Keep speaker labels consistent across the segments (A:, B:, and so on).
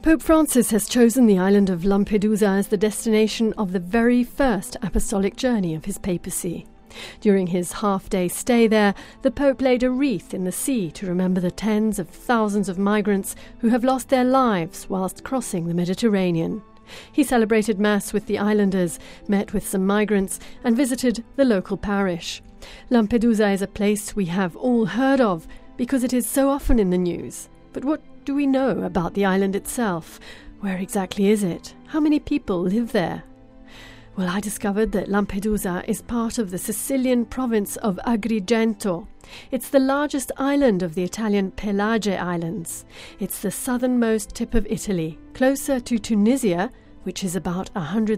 A: Pope Francis has chosen the island of Lampedusa as the destination of the very first apostolic journey of his papacy. During his half-day stay there, the Pope laid a wreath in the sea to remember the tens of thousands of migrants who have lost their lives whilst crossing the Mediterranean. He celebrated Mass with the islanders, met with some migrants, and visited the local parish. Lampedusa is a place we have all heard of because it is so often in the news. But what do we know about the island itself? Where exactly is it? How many people live there? Well, I discovered that Lampedusa is part of the Sicilian province of Agrigento. It's the largest island of the Italian Pelagie Islands. It's the southernmost tip of Italy, closer to Tunisia, which is about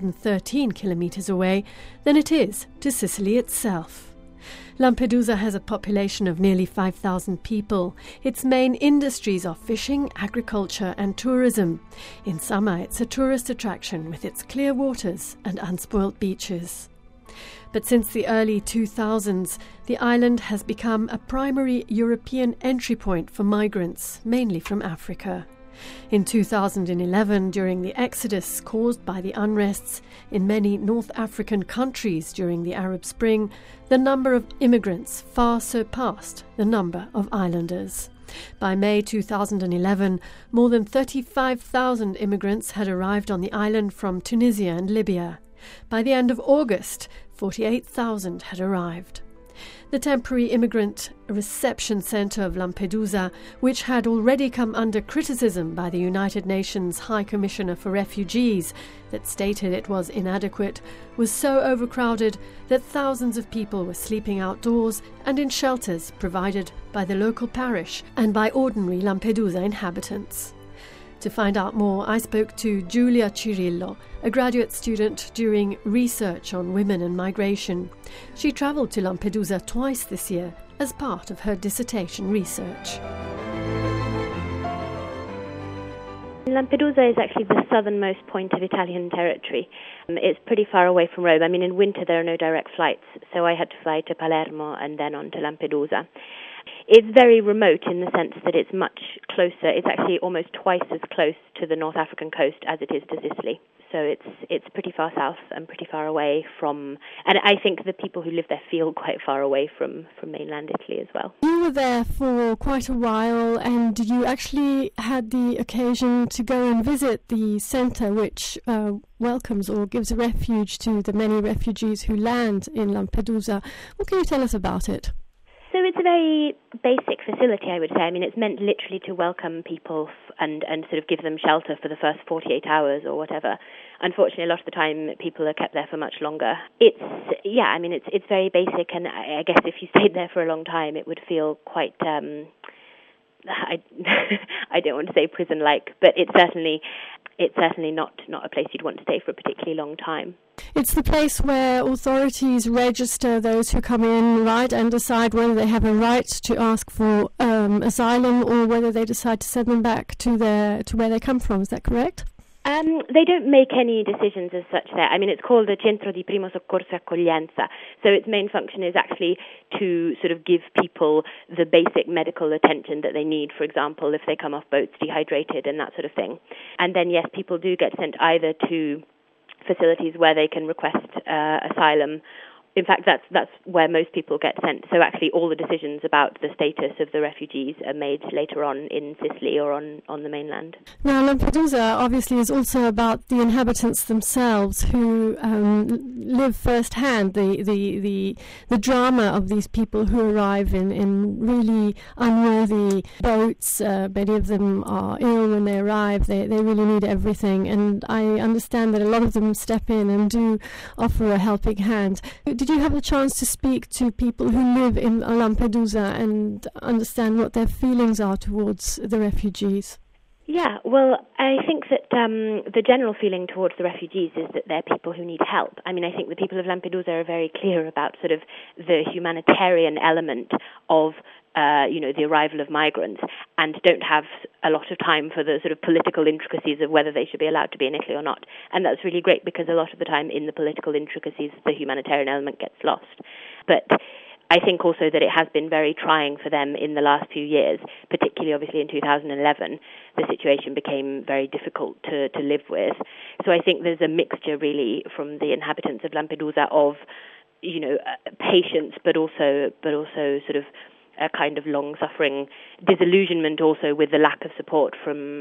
A: 113 kilometres away, than it is to Sicily itself. Lampedusa has a population of nearly 5,000 people. Its main industries are fishing, agriculture and tourism. In summer, it's a tourist attraction with its clear waters and unspoilt beaches. But since the early 2000s, the island has become a primary European entry point for migrants, mainly from Africa. In 2011, during the exodus caused by the unrests in many North African countries during the Arab Spring, the number of immigrants far surpassed the number of islanders. By May 2011, more than 35,000 immigrants had arrived on the island from Tunisia and Libya. By the end of August, 48,000 had arrived. The temporary immigrant reception centre of Lampedusa, which had already come under criticism by the United Nations High Commissioner for Refugees that stated it was inadequate, was so overcrowded that thousands of people were sleeping outdoors and in shelters provided by the local parish and by ordinary Lampedusa inhabitants. To find out more, I spoke to Giulia Cirillo, a graduate student doing research on women and migration. She travelled to Lampedusa twice this year as part of her dissertation research.
B: Lampedusa is actually the southernmost point of Italian territory. It's pretty far away from Rome. I mean, in winter there are no direct flights, so I had to fly to Palermo and then on to Lampedusa. It's very remote in the sense that it's much closer. It's actually almost twice as close to the North African coast as it is to Sicily. So it's pretty far south and pretty far away from, and I think the people who live there feel quite far away from mainland Italy as well.
A: You were there for quite a while, and you actually had the occasion to go and visit the centre which welcomes or gives a refuge to the many refugees who land in Lampedusa. What can you tell us about it?
B: So it's a very basic facility, I would say. I mean, it's meant literally to welcome people and sort of give them shelter for the first 48 hours or whatever. Unfortunately, a lot of the time people are kept there for much longer. It's very basic, and I guess if you stayed there for a long time, it would feel quite, I don't want to say prison-like, but it's certainly not a place you'd want to stay for a particularly long time.
A: It's the place where authorities register those who come in, right, and decide whether they have a right to ask for asylum or whether they decide to send them back to where they come from. Is that correct?
B: They don't make any decisions as such there. I mean, it's called the Centro di Primo Soccorso e Accoglienza. So its main function is actually to sort of give people the basic medical attention that they need, for example, if they come off boats dehydrated and that sort of thing. And then, yes, people do get sent either to facilities where they can request asylum. In fact, that's where most people get sent. So actually all the decisions about the status of the refugees are made later on in Sicily or on the mainland.
A: Now, Lampedusa obviously is also about the inhabitants themselves who live firsthand the drama of these people who arrive in really unworthy boats. Many of them are ill when they arrive. They really need everything. And I understand that a lot of them step in and do offer a helping hand. Did you have the chance to speak to people who live in Lampedusa and understand what their feelings are towards the refugees?
B: Yeah, well, I think that the general feeling towards the refugees is that they're people who need help. I mean, I think the people of Lampedusa are very clear about sort of the humanitarian element of the arrival of migrants, and don't have a lot of time for the sort of political intricacies of whether they should be allowed to be in Italy or not. And that's really great because a lot of the time in the political intricacies, the humanitarian element gets lost. But I think also that it has been very trying for them in the last few years, particularly obviously in 2011, the situation became very difficult to live with. So I think there's a mixture really from the inhabitants of Lampedusa of, patience, but also sort of a kind of long-suffering disillusionment also with the lack of support from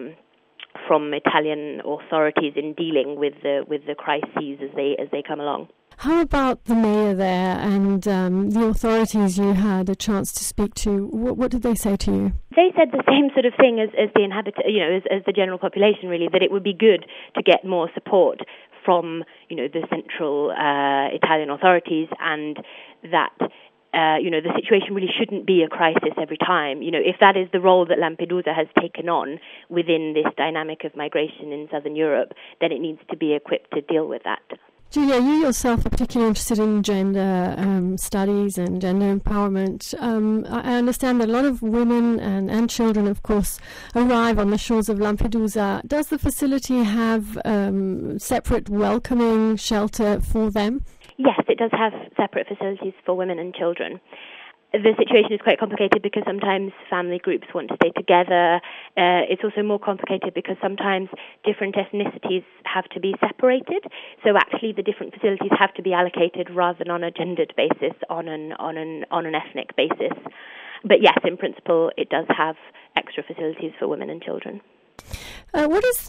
B: Italian authorities in dealing with the crises as they come along.
A: How about the mayor there and the authorities you had a chance to speak to? What did they say to you?
B: They said the same sort of thing as the as the general population, really, that it would be good to get more support from, the central Italian authorities, and that the situation really shouldn't be a crisis every time. If that is the role that Lampedusa has taken on within this dynamic of migration in southern Europe, then it needs to be equipped to deal with that.
A: Julia, you yourself are particularly interested in gender studies and gender empowerment. I understand that a lot of women and children, of course, arrive on the shores of Lampedusa. Does the facility have separate welcoming shelter for them?
B: Yes, it does have separate facilities for women and children. The situation is quite complicated because sometimes family groups want to stay together. It's also more complicated because sometimes different ethnicities have to be separated. So actually the different facilities have to be allocated rather than on a gendered basis, on an ethnic basis. But yes, in principle, it does have extra facilities for women and children.
A: What is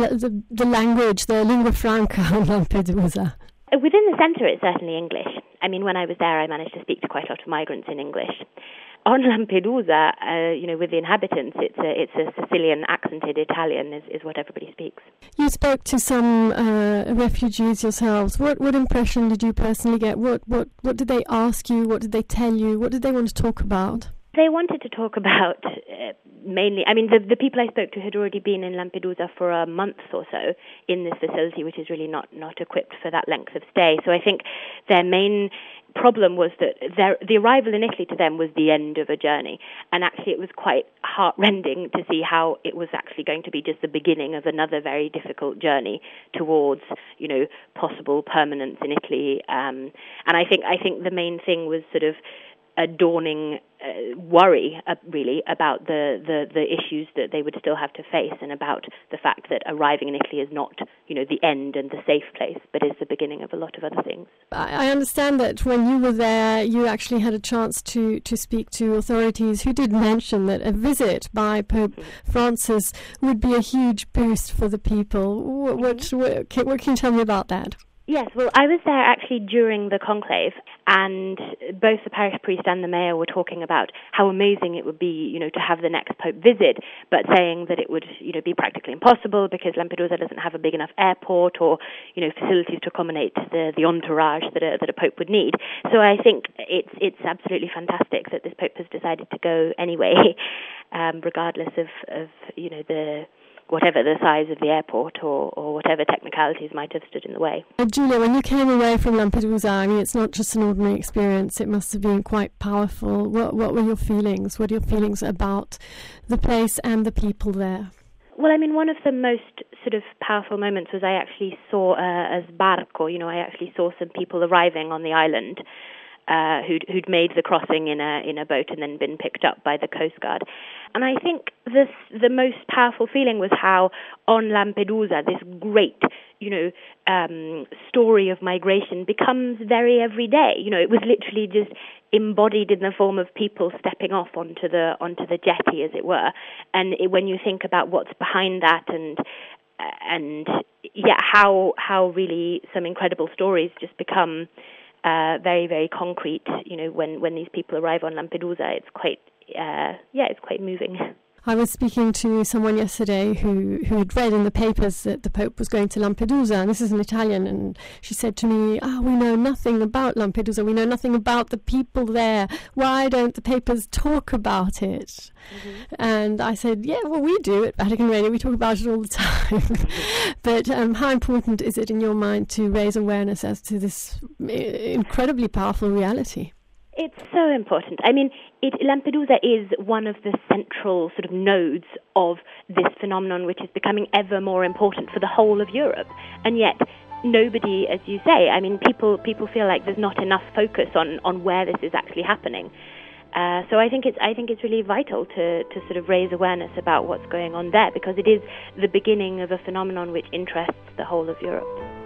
A: the language, the lingua franca on Lampedusa?
B: Within the centre, it's certainly English. I mean, when I was there, I managed to speak to quite a lot of migrants in English. On Lampedusa, with the inhabitants, it's a Sicilian accented Italian is what everybody speaks.
A: You spoke to some refugees yourselves. What impression did you personally get? What did they ask you? What did they tell you? What did they want to talk about?
B: They wanted to talk about mainly, I mean, the people I spoke to had already been in Lampedusa for a month or so in this facility, which is really not equipped for that length of stay. So I think their main problem was that the arrival in Italy to them was the end of a journey. And actually it was quite heartrending to see how it was actually going to be just the beginning of another very difficult journey towards, possible permanence in Italy. And I think the main thing was sort of a dawning worry, really, about the issues that they would still have to face, and about the fact that arriving in Italy is not, the end and the safe place, but is the beginning of a lot of other things.
A: I understand that when you were there, you actually had a chance to speak to authorities who did mention that a visit by Pope Francis would be a huge boost for the people. What can you tell me about that?
B: Yes, well, I was there actually during the conclave, and both the parish priest and the mayor were talking about how amazing it would be, to have the next pope visit, but saying that it would, be practically impossible because Lampedusa doesn't have a big enough airport or, facilities to accommodate the entourage that a pope would need. So I think it's absolutely fantastic that this pope has decided to go anyway, regardless of whatever the size of the airport or whatever technicalities might have stood in the way.
A: Julia, when you came away from Lampedusa, I mean, it's not just an ordinary experience, it must have been quite powerful. What were your feelings? What are your feelings about the place and the people there?
B: Well, I mean, one of the most sort of powerful moments was I actually saw a sbarco, I actually saw some people arriving on the island who'd made the crossing in a boat and then been picked up by the Coast Guard. And I think the most powerful feeling was how on Lampedusa this great, story of migration becomes very everyday. It was literally just embodied in the form of people stepping off onto the jetty, as it were. And when you think about what's behind that and how really some incredible stories just become very, very concrete, when these people arrive on Lampedusa, it's quite moving.
A: I was speaking to someone yesterday who had read in the papers that the Pope was going to Lampedusa, and this is an Italian, and she said to me, we know nothing about Lampedusa, we know nothing about the people there, why don't the papers talk about it? Mm-hmm. And I said, we do at Vatican Radio, we talk about it all the time. But how important is it in your mind to raise awareness as to this incredibly powerful reality?
B: It's so important. I mean, Lampedusa is one of the central sort of nodes of this phenomenon, which is becoming ever more important for the whole of Europe. And yet, nobody, as you say, I mean, people feel like there's not enough focus on where this is actually happening. So I think it's really vital to sort of raise awareness about what's going on there, because it is the beginning of a phenomenon which interests the whole of Europe.